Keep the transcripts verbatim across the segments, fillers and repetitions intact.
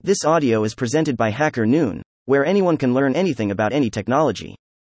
This audio is presented by Hacker Noon, where anyone can learn anything about any technology.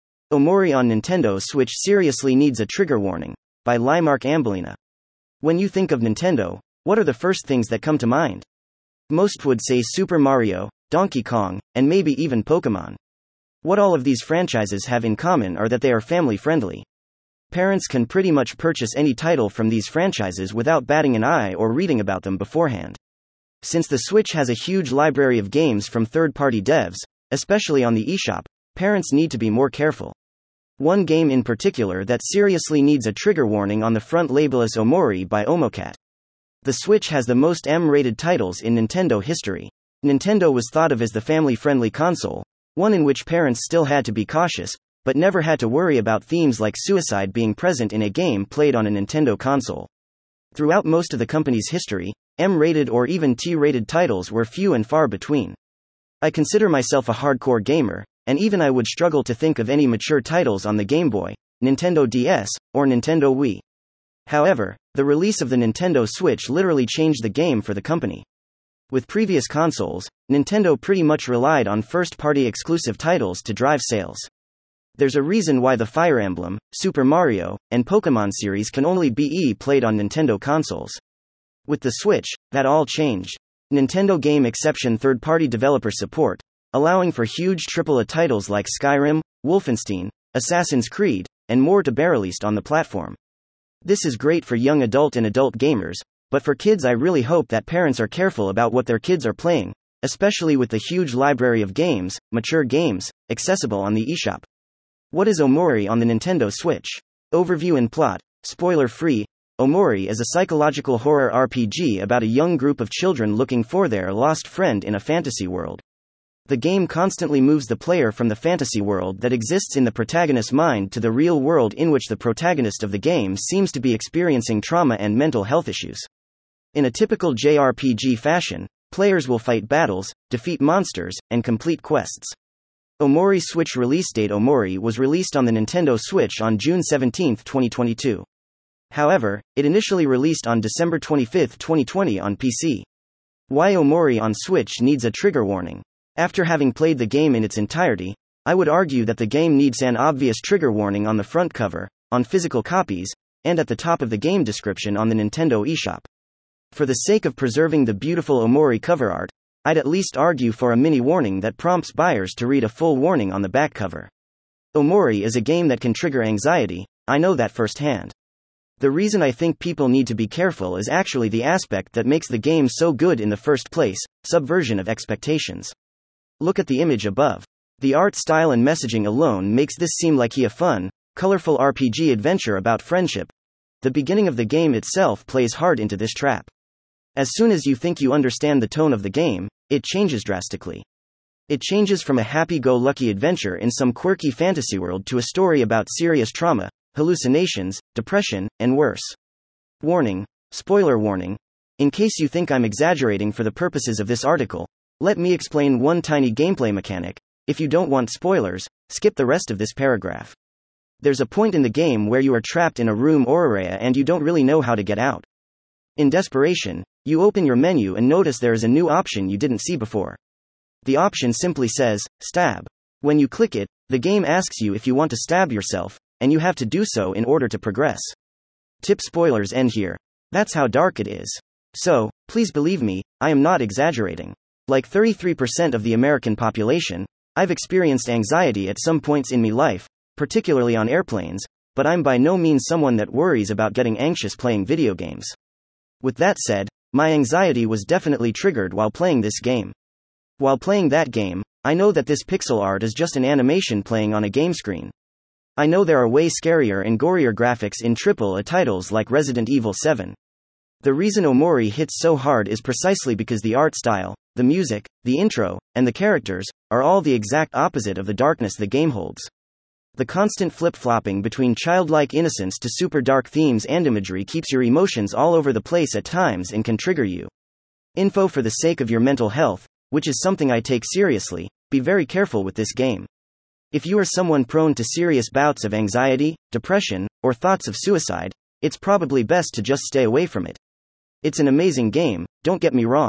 Omori on Nintendo Switch seriously needs a trigger warning, by Limark Ambolina. When you think of Nintendo, what are the first things that come to mind? Most would say Super Mario, Donkey Kong, and maybe even Pokémon. What all of these franchises have in common are that they are family-friendly. Parents can pretty much purchase any title from these franchises without batting an eye or reading about them beforehand. Since the Switch has a huge library of games from third-party devs, especially on the eShop, parents need to be more careful. One game in particular that seriously needs a trigger warning on the front label is Omori by Omocat. The Switch has the most M-rated titles in Nintendo history. Nintendo was thought of as the family-friendly console, one in which parents still had to be cautious, but never had to worry about themes like suicide being present in a game played on a Nintendo console. Throughout most of the company's history, M-rated or even T-rated titles were few and far between. I consider myself a hardcore gamer, and even I would struggle to think of any mature titles on the Game Boy, Nintendo D S, or Nintendo Wii. However, the release of the Nintendo Switch literally changed the game for the company. With previous consoles, Nintendo pretty much relied on first-party exclusive titles to drive sales. There's a reason why the Fire Emblem, Super Mario, and Pokémon series can only be played on Nintendo consoles. With the Switch, that all changed. Nintendo Game Exception third-party developer support, allowing for huge triple A titles like Skyrim, Wolfenstein, Assassin's Creed, and more to be released on the platform. This is great for young adult and adult gamers, but for kids I really hope that parents are careful about what their kids are playing, especially with the huge library of games, mature games, accessible on the eShop. What is Omori on the Nintendo Switch? Overview and plot. Spoiler-free. Omori is a psychological horror R P G about a young group of children looking for their lost friend in a fantasy world. The game constantly moves the player from the fantasy world that exists in the protagonist's mind to the real world in which the protagonist of the game seems to be experiencing trauma and mental health issues. In a typical J R P G fashion, players will fight battles, defeat monsters, and complete quests. Omori Switch release date. Omori was released on the Nintendo Switch on June seventeenth, twenty twenty-two. However, it initially released on December twenty-fifth, twenty twenty on P C. Why Omori on Switch needs a trigger warning? After having played the game in its entirety, I would argue that the game needs an obvious trigger warning on the front cover, on physical copies, and at the top of the game description on the Nintendo eShop. For the sake of preserving the beautiful Omori cover art, I'd at least argue for a mini warning that prompts buyers to read a full warning on the back cover. Omori is a game that can trigger anxiety, I know that firsthand. The reason I think people need to be careful is actually the aspect that makes the game so good in the first place, subversion of expectations. Look at the image above. The art style and messaging alone makes this seem like a fun, colorful R P G adventure about friendship. The beginning of the game itself plays hard into this trap. As soon as you think you understand the tone of the game, it changes drastically. It changes from a happy-go-lucky adventure in some quirky fantasy world to a story about serious trauma, hallucinations, depression, and worse. Warning. Spoiler warning. In case you think I'm exaggerating for the purposes of this article, let me explain one tiny gameplay mechanic. If you don't want spoilers, skip the rest of this paragraph. There's a point in the game where you are trapped in a room or area and you don't really know how to get out. In desperation, you open your menu and notice there is a new option you didn't see before. The option simply says, stab. When you click it, the game asks you if you want to stab yourself, and you have to do so in order to progress. Tip: spoilers end here. That's how dark it is. So, please believe me, I am not exaggerating. Like thirty-three percent of the American population, I've experienced anxiety at some points in my life, particularly on airplanes, but I'm by no means someone that worries about getting anxious playing video games. With that said, my anxiety was definitely triggered while playing this game. While playing that game, I know that this pixel art is just an animation playing on a game screen. I know there are way scarier and gorier graphics in triple A titles like Resident Evil seven. The reason Omori hits so hard is precisely because the art style, the music, the intro, and the characters are all the exact opposite of the darkness the game holds. The constant flip-flopping between childlike innocence to super dark themes and imagery keeps your emotions all over the place at times and can trigger you. Info: for the sake of your mental health, which is something I take seriously, be very careful with this game. If you are someone prone to serious bouts of anxiety, depression, or thoughts of suicide, it's probably best to just stay away from it. It's an amazing game, don't get me wrong.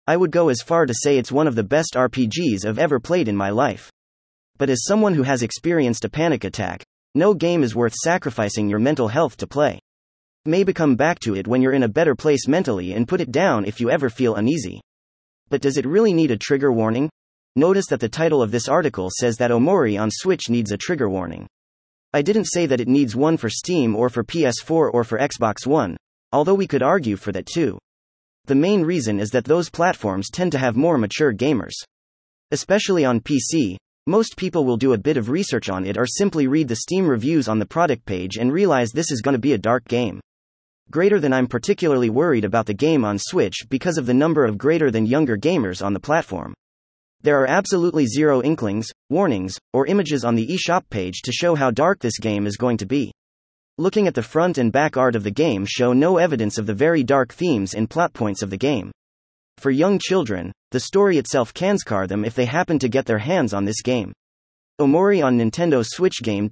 I would go as far to say it's one of the best R P Gs I've ever played in my life. But as someone who has experienced a panic attack, no game is worth sacrificing your mental health to play. Maybe come back to it when you're in a better place mentally and put it down if you ever feel uneasy. But does it really need a trigger warning? Notice that the title of this article says that Omori on Switch needs a trigger warning. I didn't say that it needs one for Steam or for P S four or for Xbox One, although we could argue for that too. The main reason is that those platforms tend to have more mature gamers. Especially on P C, most people will do a bit of research on it or simply read the Steam reviews on the product page and realize this is going to be a dark game. Greater than I'm particularly worried about the game on Switch because of the number of greater than younger gamers on the platform. There are absolutely zero inklings, warnings, or images on the eShop page to show how dark this game is going to be. Looking at the front and back art of the game show no evidence of the very dark themes and plot points of the game. For young children, the story itself can scar them if they happen to get their hands on this game. Omori on Nintendo Switch game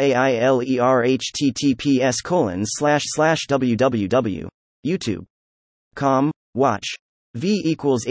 trailer https colon slash slash www. YouTube. Com. Watch. V equals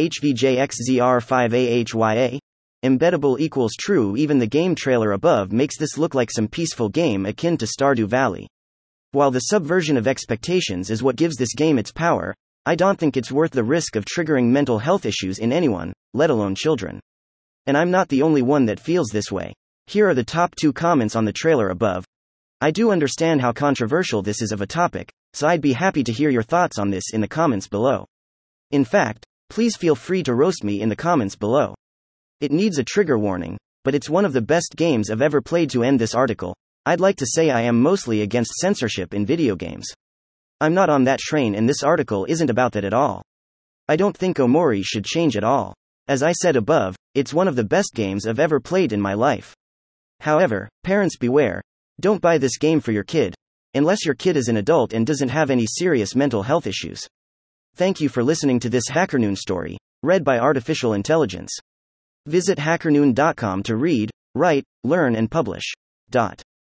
hvjxzr five ahya. Embeddable equals true. Even the game trailer above makes this look like some peaceful game akin to Stardew Valley. While the subversion of expectations is what gives this game its power, I don't think it's worth the risk of triggering mental health issues in anyone, let alone children. And I'm not the only one that feels this way. Here are the top two comments on the trailer above. I do understand how controversial this is of a topic, so I'd be happy to hear your thoughts on this in the comments below. In fact, please feel free to roast me in the comments below. It needs a trigger warning, but it's one of the best games I've ever played. To end this article, I'd like to say I am mostly against censorship in video games. I'm not on that train, and this article isn't about that at all. I don't think Omori should change at all. As I said above, it's one of the best games I've ever played in my life. However, parents beware. Don't buy this game for your kid, unless your kid is an adult and doesn't have any serious mental health issues. Thank you for listening to this HackerNoon story, read by Artificial Intelligence. Visit hackernoon dot com to read, write, learn and publish. Dot.